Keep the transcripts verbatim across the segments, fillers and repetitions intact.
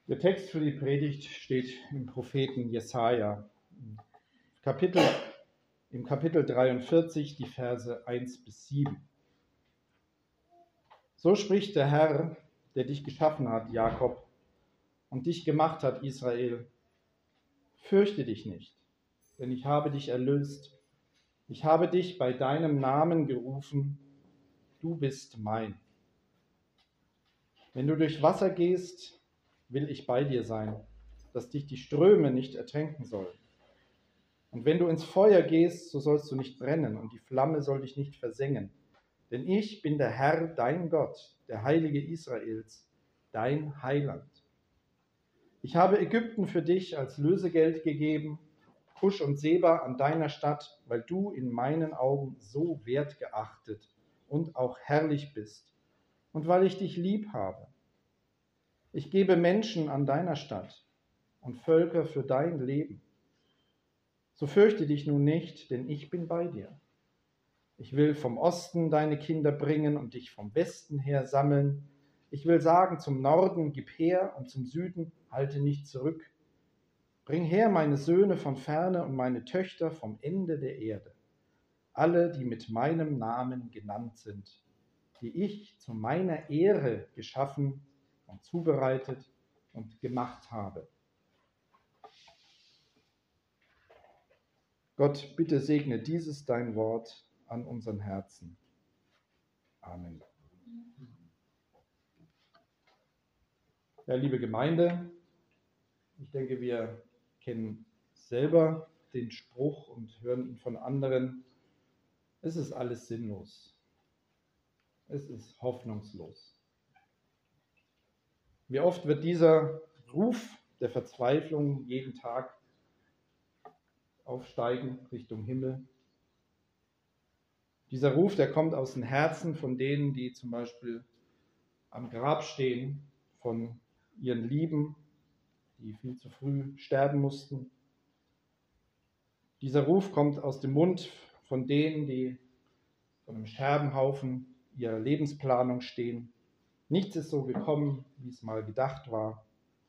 Der Text für die Predigt steht im Propheten Jesaja, Kapitel, im Kapitel dreiundvierzig, die Verse eins bis sieben. So spricht der Herr, der dich geschaffen hat, Jakob, und dich gemacht hat, Israel. Fürchte dich nicht, denn ich habe dich erlöst. Ich habe dich bei deinem Namen gerufen, du bist mein. Wenn du durch Wasser gehst, will ich bei dir sein, dass dich die Ströme nicht ertränken sollen. Und wenn du ins Feuer gehst, so sollst du nicht brennen, und die Flamme soll dich nicht versengen. Denn ich bin der Herr, dein Gott, der Heilige Israels, dein Heiland. Ich habe Ägypten für dich als Lösegeld gegeben, Kusch und Seba an deiner Stadt, weil du in meinen Augen so wertgeachtet und auch herrlich bist, und weil ich dich lieb habe. Ich gebe Menschen an deiner Stadt und Völker für dein Leben. So fürchte dich nun nicht, denn ich bin bei dir. Ich will vom Osten deine Kinder bringen und dich vom Westen her sammeln. Ich will sagen zum Norden, gib her, und zum Süden, halte nicht zurück. Bring her meine Söhne von ferne und meine Töchter vom Ende der Erde. Alle, die mit meinem Namen genannt sind, die ich zu meiner Ehre geschaffen und zubereitet und gemacht habe. Gott, bitte segne dieses dein Wort an unseren Herzen. Amen. Ja, liebe Gemeinde, ich denke, wir kennen selber den Spruch und hören ihn von anderen. Es ist alles sinnlos. Es ist hoffnungslos. Wie oft wird dieser Ruf der Verzweiflung jeden Tag aufsteigen Richtung Himmel. Dieser Ruf, der kommt aus den Herzen von denen, die zum Beispiel am Grab stehen, von ihren Lieben, die viel zu früh sterben mussten. Dieser Ruf kommt aus dem Mund von denen, die von einem Scherbenhaufen ihrer Lebensplanung stehen. Nichts ist so gekommen, wie es mal gedacht war.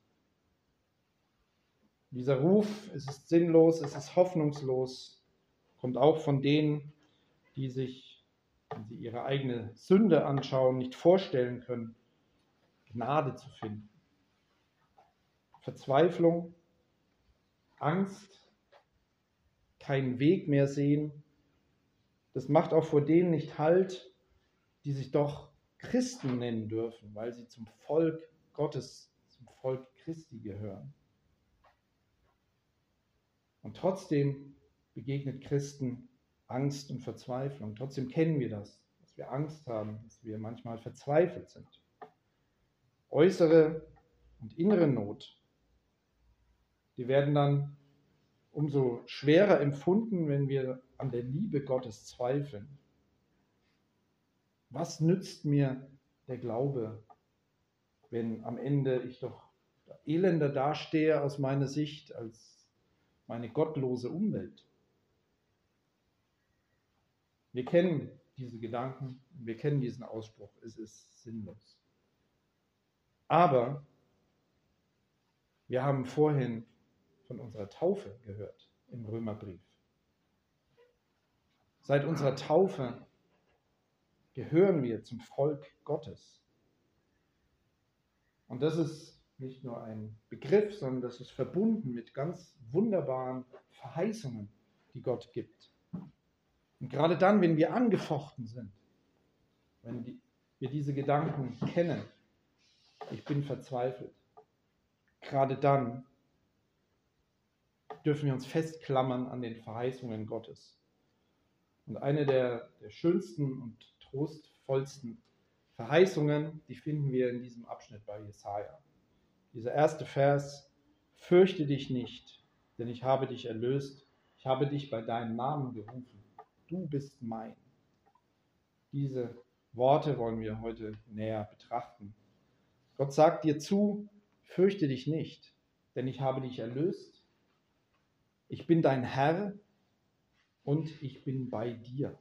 Dieser Ruf, es ist sinnlos, es ist hoffnungslos, kommt auch von denen, die sich, wenn sie ihre eigene Sünde anschauen, nicht vorstellen können, Gnade zu finden. Verzweiflung, Angst, keinen Weg mehr sehen, das macht auch vor denen nicht Halt, die sich doch Christen nennen dürfen, weil sie zum Volk Gottes, zum Volk Christi gehören. Und trotzdem begegnet Christen Angst und Verzweiflung. Trotzdem kennen wir das, dass wir Angst haben, dass wir manchmal verzweifelt sind. Äußere und innere Not, die werden dann umso schwerer empfunden, wenn wir an der Liebe Gottes zweifeln. Was nützt mir der Glaube, wenn am Ende ich doch elender dastehe aus meiner Sicht als meine gottlose Umwelt? Wir kennen diese Gedanken, wir kennen diesen Ausspruch, es ist sinnlos. Aber wir haben vorhin von unserer Taufe gehört im Römerbrief. Seit unserer Taufe gehören wir zum Volk Gottes. Und das ist nicht nur ein Begriff, sondern das ist verbunden mit ganz wunderbaren Verheißungen, die Gott gibt. Und gerade dann, wenn wir angefochten sind, wenn die, wir diese Gedanken kennen, ich bin verzweifelt, gerade dann dürfen wir uns festklammern an den Verheißungen Gottes. Und eine der, der schönsten und trostvollsten Verheißungen, die finden wir in diesem Abschnitt bei Jesaja. Dieser erste Vers: Fürchte dich nicht, denn ich habe dich erlöst. Ich habe dich bei deinem Namen gerufen. Du bist mein. Diese Worte wollen wir heute näher betrachten. Gott sagt dir zu: Fürchte dich nicht, denn ich habe dich erlöst. Ich bin dein Herr und ich bin bei dir.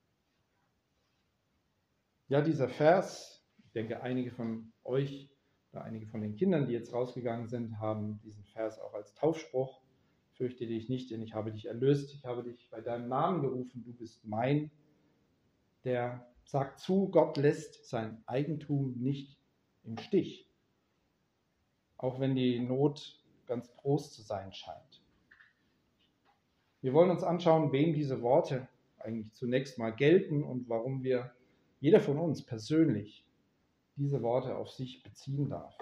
Ja, dieser Vers, ich denke, einige von euch Oder einige von den Kindern, die jetzt rausgegangen sind, haben diesen Vers auch als Taufspruch. Fürchte dich nicht, denn ich habe dich erlöst, ich habe dich bei deinem Namen gerufen, du bist mein. Der sagt zu, Gott lässt sein Eigentum nicht im Stich, auch wenn die Not ganz groß zu sein scheint. Wir wollen uns anschauen, wem diese Worte eigentlich zunächst mal gelten und warum wir, jeder von uns persönlich, diese Worte auf sich beziehen darf.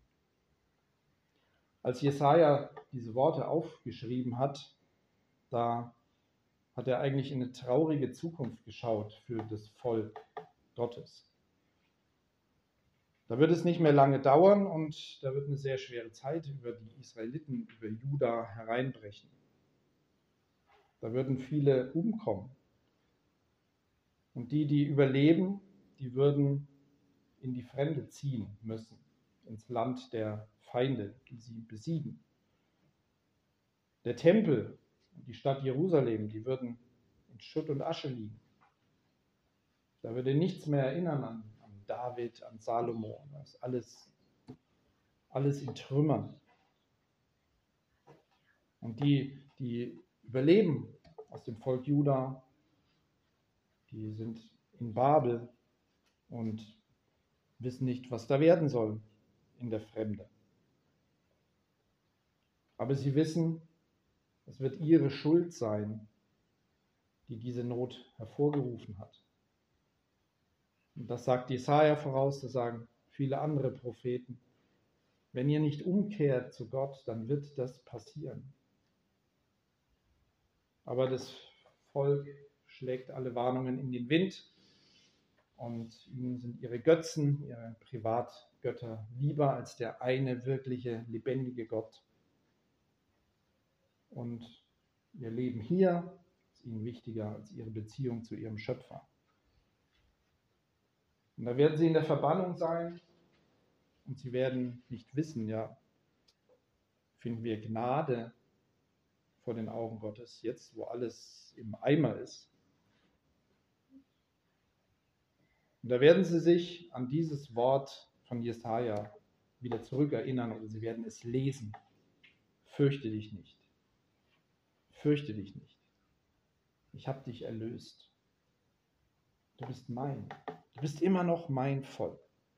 Als Jesaja diese Worte aufgeschrieben hat, da hat er eigentlich in eine traurige Zukunft geschaut für das Volk Gottes. Da wird es nicht mehr lange dauern und da wird eine sehr schwere Zeit über die Israeliten, über Juda hereinbrechen. Da würden viele umkommen. Und die, die überleben, die würden in die Fremde ziehen müssen, ins Land der Feinde, die sie besiegen. Der Tempel und die Stadt Jerusalem, die würden in Schutt und Asche liegen. Da würde nichts mehr erinnern an, an David, an Salomo. Das ist alles, alles in Trümmern. Und die, die überleben aus dem Volk Juda, die sind in Babel und wissen nicht, was da werden soll in der Fremde. Aber sie wissen, es wird ihre Schuld sein, die diese Not hervorgerufen hat. Und das sagt Jesaja voraus, das sagen viele andere Propheten. Wenn ihr nicht umkehrt zu Gott, dann wird das passieren. Aber das Volk schlägt alle Warnungen in den Wind und ihnen sind ihre Götzen, ihre Privatgötter lieber als der eine wirkliche, lebendige Gott. Und ihr Leben hier ist ihnen wichtiger als ihre Beziehung zu ihrem Schöpfer. Und da werden sie in der Verbannung sein und sie werden nicht wissen, ja, finden wir Gnade vor den Augen Gottes, jetzt wo alles im Eimer ist. Und da werden sie sich an dieses Wort von Jesaja wieder zurückerinnern oder sie werden es lesen. Fürchte dich nicht. Fürchte dich nicht. Ich habe dich erlöst. Du bist mein. Du bist immer noch mein Volk.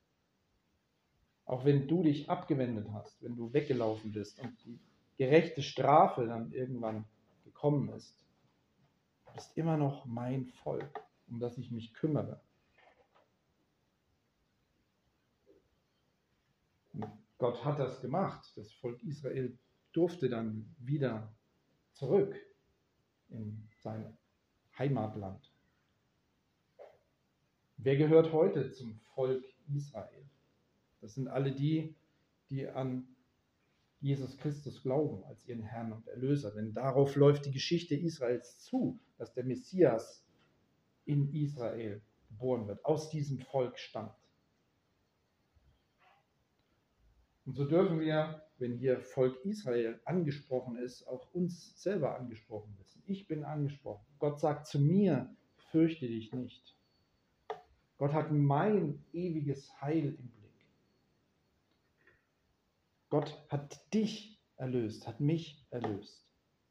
Auch wenn du dich abgewendet hast, wenn du weggelaufen bist und die gerechte Strafe dann irgendwann gekommen ist. Du bist immer noch mein Volk, um das ich mich kümmere. Und Gott hat das gemacht. Das Volk Israel durfte dann wieder zurück in sein Heimatland. Wer gehört heute zum Volk Israel? Das sind alle die, die an Jesus Christus glauben als ihren Herrn und Erlöser. Denn darauf läuft die Geschichte Israels zu, dass der Messias in Israel geboren wird, aus diesem Volk stammt. Und so dürfen wir, wenn hier Volk Israel angesprochen ist, auch uns selber angesprochen wissen. Ich bin angesprochen. Gott sagt zu mir, fürchte dich nicht. Gott hat mein ewiges Heil im Blick. Gott hat dich erlöst, hat mich erlöst.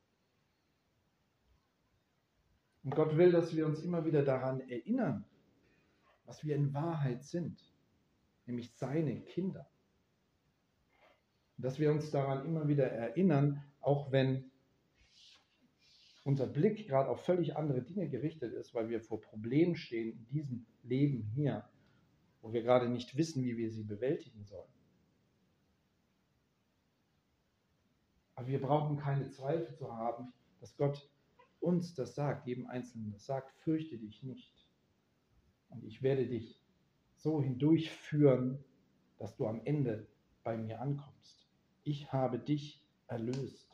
Und Gott will, dass wir uns immer wieder daran erinnern, was wir in Wahrheit sind, nämlich seine Kinder. Und dass wir uns daran immer wieder erinnern, auch wenn unser Blick gerade auf völlig andere Dinge gerichtet ist, weil wir vor Problemen stehen in diesem Leben hier, wo wir gerade nicht wissen, wie wir sie bewältigen sollen. Aber wir brauchen keine Zweifel zu haben, dass Gott uns das sagt, jedem Einzelnen das sagt, fürchte dich nicht. Und ich werde dich so hindurchführen, dass du am Ende bei mir ankommst. Ich habe dich erlöst.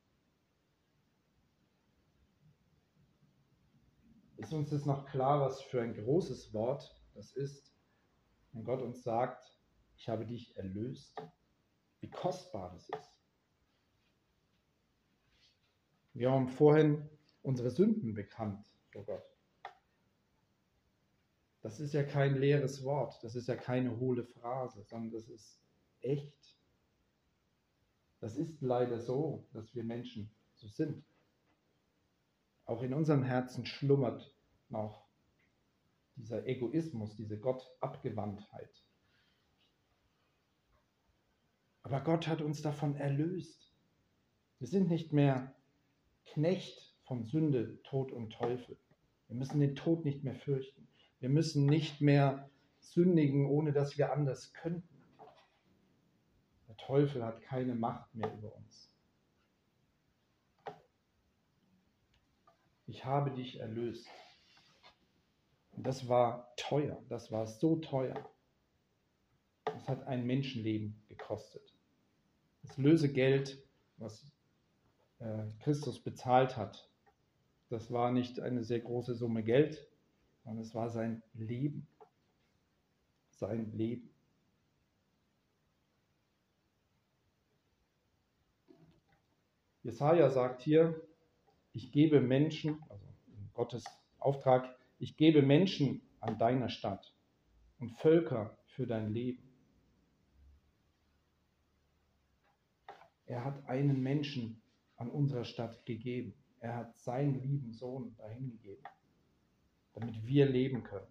Ist uns das noch klar, was für ein großes Wort das ist, wenn Gott uns sagt, ich habe dich erlöst? Wie kostbar das ist. Wir haben vorhin unsere Sünden bekannt vor Gott. Das ist ja kein leeres Wort, das ist ja keine hohle Phrase, sondern das ist echt. Das ist leider so, dass wir Menschen so sind. Auch in unserem Herzen schlummert noch dieser Egoismus, diese Gottabgewandtheit. Aber Gott hat uns davon erlöst. Wir sind nicht mehr Knecht von Sünde, Tod und Teufel. Wir müssen den Tod nicht mehr fürchten. Wir müssen nicht mehr sündigen, ohne dass wir anders könnten. Der Teufel hat keine Macht mehr über uns. Ich habe dich erlöst. Und das war teuer. Das war so teuer. Das hat ein Menschenleben gekostet. Das Lösegeld, was äh, Christus bezahlt hat, das war nicht eine sehr große Summe Geld, sondern es war sein Leben. Sein Leben. Jesaja sagt hier, ich gebe Menschen, also in Gottes Auftrag, ich gebe Menschen an deiner Stadt und Völker für dein Leben. Er hat einen Menschen an unserer Stadt gegeben. Er hat seinen lieben Sohn dahin gegeben, damit wir leben können.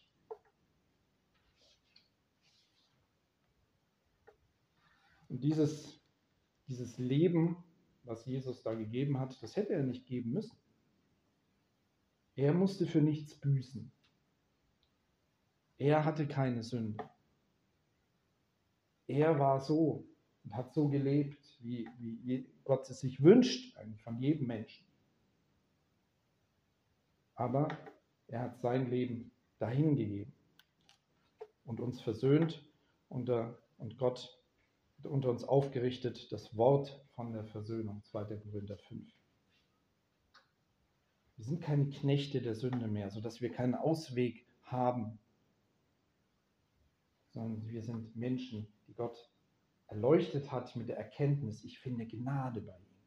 Und dieses, dieses Leben, was Jesus da gegeben hat, das hätte er nicht geben müssen. Er musste für nichts büßen. Er hatte keine Sünde. Er war so und hat so gelebt, wie, wie Gott es sich wünscht, eigentlich von jedem Menschen. Aber er hat sein Leben dahingegeben und uns versöhnt unter, und Gott hat unter uns aufgerichtet das Wort von der Versöhnung, zweiter Korinther fünf. Wir sind keine Knechte der Sünde mehr, sodass wir keinen Ausweg haben, sondern wir sind Menschen, die Gott erleuchtet hat mit der Erkenntnis, ich finde Gnade bei ihm.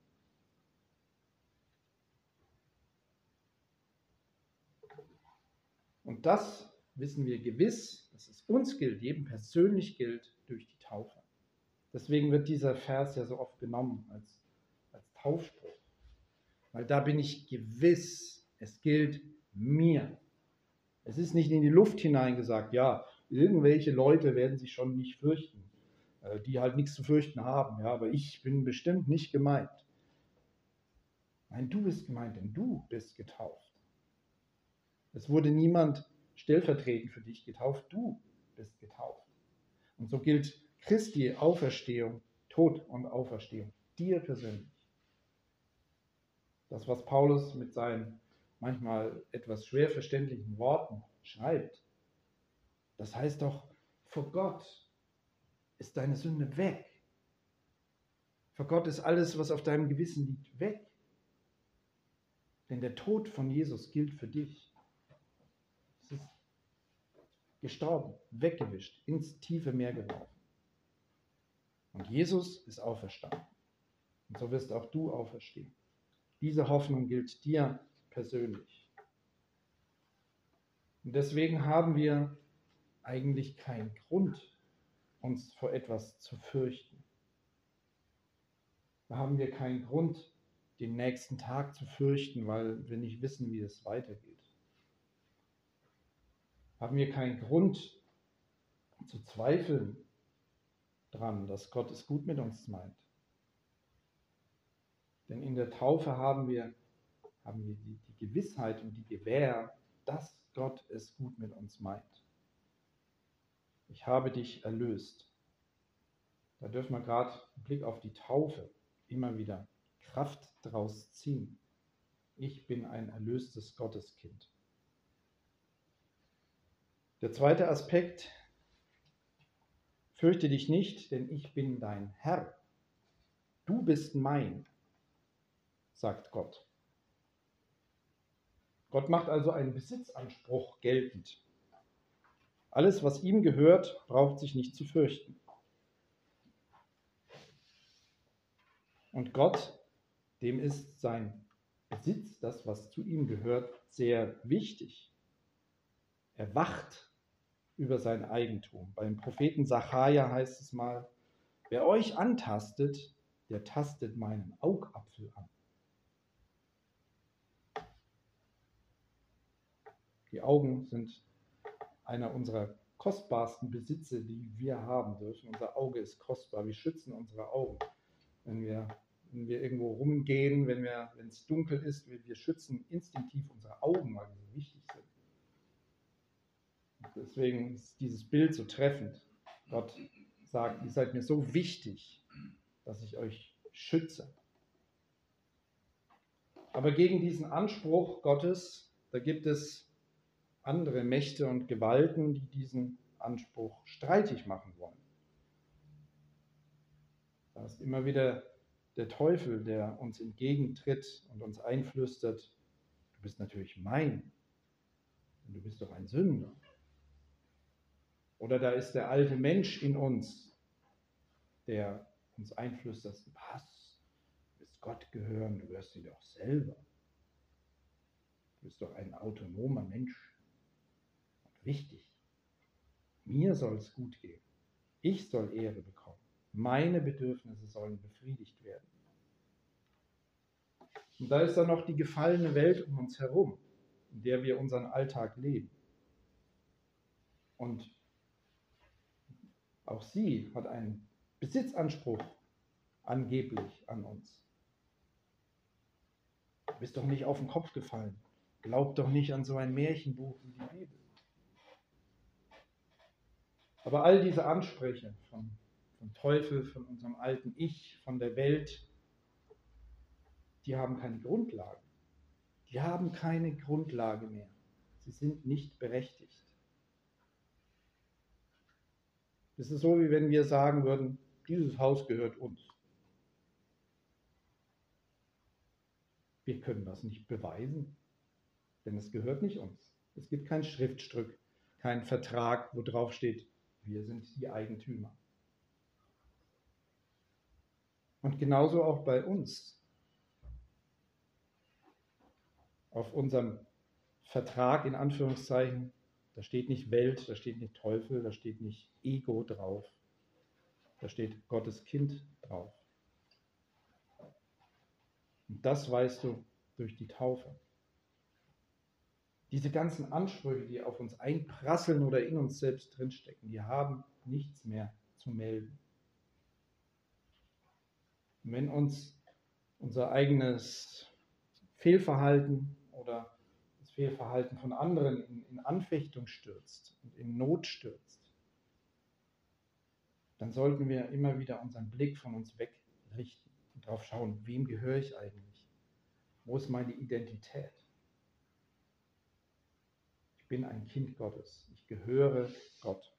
Und das wissen wir gewiss, dass es uns gilt, jedem persönlich gilt, durch die Taufe. Deswegen wird dieser Vers ja so oft genommen als, als Taufspruch. Weil da bin ich gewiss, es gilt mir. Es ist nicht in die Luft hineingesagt, ja, irgendwelche Leute werden sich schon nicht fürchten, die halt nichts zu fürchten haben, ja, aber ich bin bestimmt nicht gemeint. Nein, du bist gemeint, denn du bist getauft. Es wurde niemand stellvertretend für dich getauft, du bist getauft. Und so gilt Christi Auferstehung, Tod und Auferstehung, dir persönlich. Das, was Paulus mit seinen manchmal etwas schwer verständlichen Worten schreibt, das heißt doch, vor Gott ist deine Sünde weg. Vor Gott ist alles, was auf deinem Gewissen liegt, weg. Denn der Tod von Jesus gilt für dich. Es ist gestorben, weggewischt, ins tiefe Meer geworfen. Und Jesus ist auferstanden. Und so wirst auch du auferstehen. Diese Hoffnung gilt dir persönlich. Und deswegen haben wir eigentlich keinen Grund, uns vor etwas zu fürchten. Da haben wir keinen Grund, den nächsten Tag zu fürchten, weil wir nicht wissen, wie es weitergeht. Haben wir keinen Grund zu zweifeln dran, dass Gott es gut mit uns meint. Denn in der Taufe haben wir, haben wir die, die Gewissheit und die Gewähr, dass Gott es gut mit uns meint. Ich habe dich erlöst. Da dürfen wir gerade im Blick auf die Taufe immer wieder Kraft draus ziehen. Ich bin ein erlöstes Gotteskind. Der zweite Aspekt, fürchte dich nicht, denn ich bin dein Herr. Du bist mein, sagt Gott. Gott macht also einen Besitzanspruch geltend. Alles, was ihm gehört, braucht sich nicht zu fürchten. Und Gott, dem ist sein Besitz, das, was zu ihm gehört, sehr wichtig. Er wacht über sein Eigentum. Beim Propheten Sacharja heißt es mal, Wer euch antastet, der tastet meinen Augapfel an. Die Augen sind einer unserer kostbarsten Besitze, die wir haben dürfen. Unser Auge ist kostbar. Wir schützen unsere Augen. Wenn wir, wenn wir irgendwo rumgehen, wenn wir, wenn es dunkel ist, wir, wir schützen instinktiv unsere Augen, weil sie so wichtig sind. Und deswegen ist dieses Bild so treffend. Gott sagt, ihr seid mir so wichtig, dass ich euch schütze. Aber gegen diesen Anspruch Gottes, da gibt es andere Mächte und Gewalten, die diesen Anspruch streitig machen wollen. Da ist immer wieder der Teufel, der uns entgegentritt und uns einflüstert, du bist natürlich mein, und du bist doch ein Sünder. Oder da ist der alte Mensch in uns, der uns einflüstert, was, du wirst Gott gehören, du gehörst dir doch selber. Du bist doch ein autonomer Mensch. Und wichtig, mir soll es gut gehen. Ich soll Ehre bekommen. Meine Bedürfnisse sollen befriedigt werden. Und da ist dann noch die gefallene Welt um uns herum, in der wir unseren Alltag leben. Und auch sie hat einen Besitzanspruch angeblich an uns. Du bist doch nicht auf den Kopf gefallen. Glaub doch nicht an so ein Märchenbuch wie die Bibel. Aber all diese Ansprüche vom, vom Teufel, von unserem alten Ich, von der Welt, die haben keine Grundlage. Die haben keine Grundlage mehr. Sie sind nicht berechtigt. Es ist so, wie wenn wir sagen würden, dieses Haus gehört uns. Wir können das nicht beweisen, denn es gehört nicht uns. Es gibt kein Schriftstück, keinen Vertrag, wo drauf steht, wir sind die Eigentümer. Und genauso auch bei uns. Auf unserem Vertrag in Anführungszeichen, da steht nicht Welt, da steht nicht Teufel, da steht nicht Ego drauf. Da steht Gottes Kind drauf. Und das weißt du durch die Taufe. Diese ganzen Ansprüche, die auf uns einprasseln oder in uns selbst drinstecken, die haben nichts mehr zu melden. Und wenn uns unser eigenes Fehlverhalten oder das Fehlverhalten von anderen in, in Anfechtung stürzt und in Not stürzt, dann sollten wir immer wieder unseren Blick von uns wegrichten und darauf schauen, wem gehöre ich eigentlich? Wo ist meine Identität? Ich bin ein Kind Gottes. Ich gehöre Gott.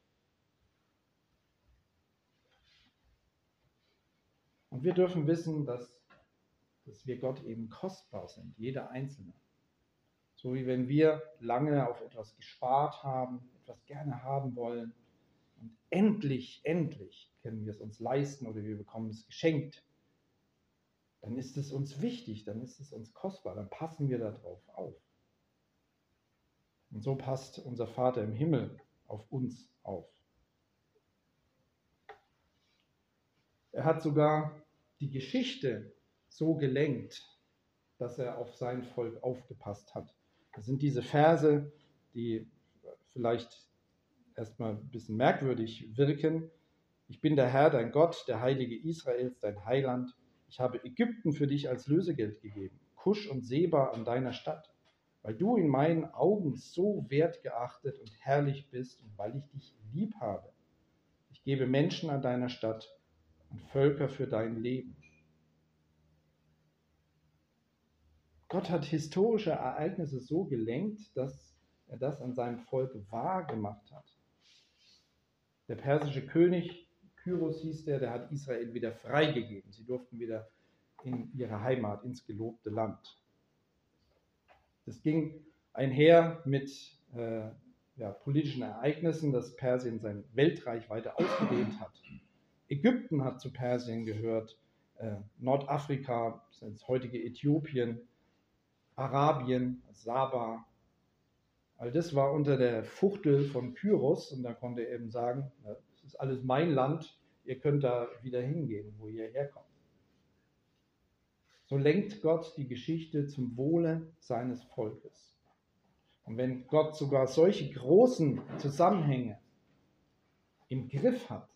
Und wir dürfen wissen, dass, dass wir Gott eben kostbar sind, jeder Einzelne. So wie wenn wir lange auf etwas gespart haben, etwas gerne haben wollen und endlich, endlich können wir es uns leisten oder wir bekommen es geschenkt, dann ist es uns wichtig, dann ist es uns kostbar, dann passen wir darauf auf. Und so passt unser Vater im Himmel auf uns auf. Er hat sogar die Geschichte so gelenkt, dass er auf sein Volk aufgepasst hat. Das sind diese Verse, die vielleicht erstmal ein bisschen merkwürdig wirken. Ich bin der Herr, dein Gott, der Heilige Israels, dein Heiland. Ich habe Ägypten für dich als Lösegeld gegeben, Kusch und Seba an deiner Stadt, weil du in meinen Augen so wertgeachtet und herrlich bist und weil ich dich lieb habe. Ich gebe Menschen an deiner Stadt und Völker für dein Leben. Gott hat historische Ereignisse so gelenkt, dass er das an seinem Volk wahr gemacht hat. Der persische König, Kyros hieß der, der hat Israel wieder freigegeben. Sie durften wieder in ihre Heimat, ins gelobte Land. Das ging einher mit äh, ja, politischen Ereignissen, dass Persien sein Weltreich weiter ausgedehnt hat. Ägypten hat zu Persien gehört, äh, Nordafrika, das heutige Äthiopien, Arabien, Saba. All das war unter der Fuchtel von Kyros und da konnte er eben sagen, das ist alles mein Land, ihr könnt da wieder hingehen, wo ihr herkommt. So lenkt Gott die Geschichte zum Wohle seines Volkes. Und wenn Gott sogar solche großen Zusammenhänge im Griff hat,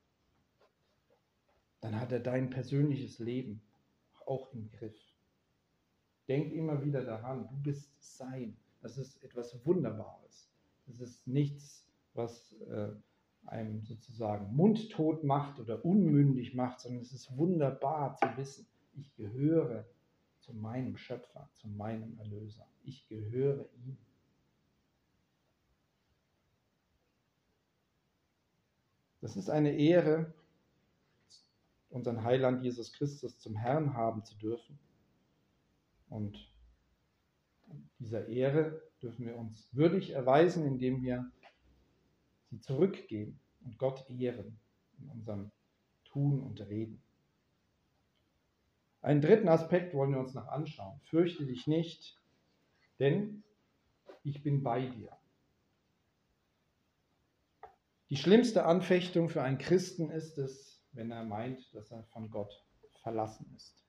dann hat er dein persönliches Leben auch im Griff. Denk immer wieder daran, du bist sein. Das ist etwas Wunderbares. Das ist nichts, was äh, einem sozusagen mundtot macht oder unmündig macht, sondern es ist wunderbar zu wissen, ich gehöre zu meinem Schöpfer, zu meinem Erlöser. Ich gehöre ihm. Das ist eine Ehre, unseren Heiland Jesus Christus zum Herrn haben zu dürfen. Und dieser Ehre dürfen wir uns würdig erweisen, indem wir sie zurückgeben und Gott ehren in unserem Tun und Reden. Einen dritten Aspekt wollen wir uns noch anschauen. Fürchte dich nicht, denn ich bin bei dir. Die schlimmste Anfechtung für einen Christen ist es, wenn er meint, dass er von Gott verlassen ist.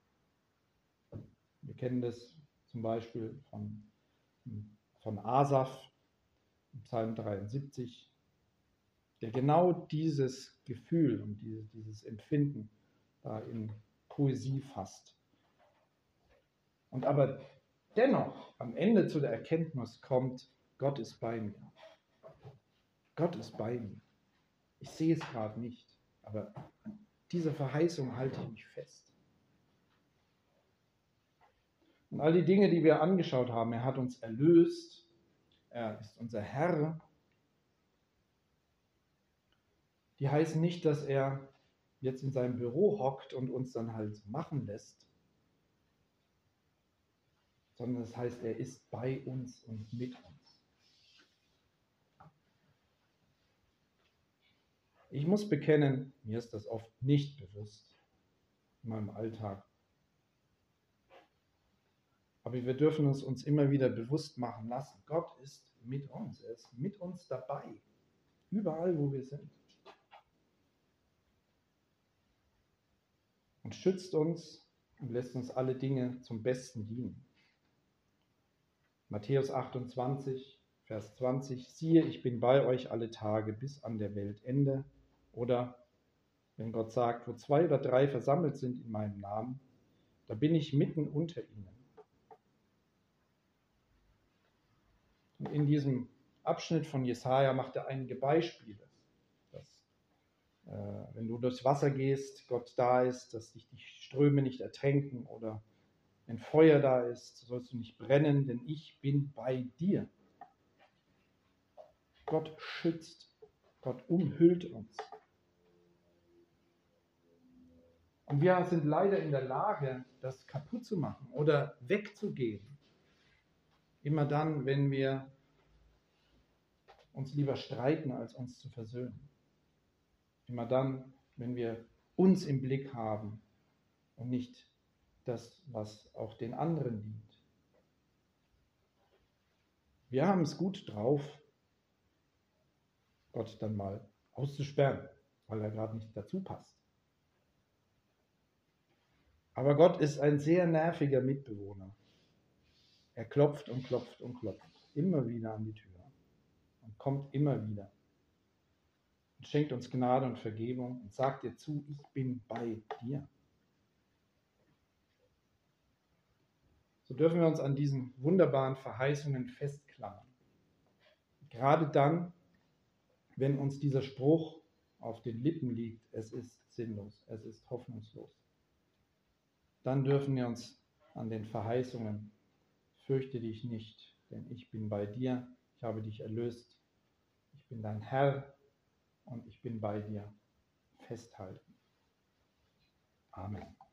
Wir kennen das zum Beispiel von, von Asaf im Psalm dreiundsiebzig, der genau dieses Gefühl und dieses, dieses Empfinden da in Poesie fasst. Und aber dennoch am Ende zu der Erkenntnis kommt, Gott ist bei mir. Gott ist bei mir. Ich sehe es gerade nicht, aber an dieser Verheißung halte ich mich fest. Und all die Dinge, die wir angeschaut haben, er hat uns erlöst, er ist unser Herr, die heißen nicht, dass er jetzt in seinem Büro hockt und uns dann halt machen lässt, sondern das heißt, er ist bei uns und mit uns. Ich muss bekennen, mir ist das oft nicht bewusst in meinem Alltag. Aber wir dürfen es uns immer wieder bewusst machen lassen. Gott ist mit uns, er ist mit uns dabei, überall, wo wir sind. Und schützt uns und lässt uns alle Dinge zum Besten dienen. Matthäus achtundzwanzig, Vers zwanzig, siehe, ich bin bei euch alle Tage bis an der Weltende. Oder wenn Gott sagt, wo zwei oder drei versammelt sind in meinem Namen, da bin ich mitten unter ihnen. Und in diesem Abschnitt von Jesaja macht er einige Beispiele, dass äh, wenn du durchs Wasser gehst, Gott da ist, dass dich die Ströme nicht ertränken, oder wenn Feuer da ist, sollst du nicht brennen, denn ich bin bei dir. Gott schützt, Gott umhüllt uns. Und wir sind leider in der Lage, das kaputt zu machen oder wegzugehen. Immer dann, wenn wir uns lieber streiten, als uns zu versöhnen. Immer dann, wenn wir uns im Blick haben und nicht das, was auch den anderen dient. Wir haben es gut drauf, Gott dann mal auszusperren, weil er gerade nicht dazu passt. Aber Gott ist ein sehr nerviger Mitbewohner. Er klopft und klopft und klopft immer wieder an die Tür und kommt immer wieder und schenkt uns Gnade und Vergebung und sagt dir zu, ich bin bei dir. So dürfen wir uns an diesen wunderbaren Verheißungen festklammern. Gerade dann, wenn uns dieser Spruch auf den Lippen liegt, es ist sinnlos, es ist hoffnungslos. Dann dürfen wir uns an den Verheißungen, fürchte dich nicht, denn ich bin bei dir, ich habe dich erlöst, ich bin dein Herr und ich bin bei dir, festhalten. Amen.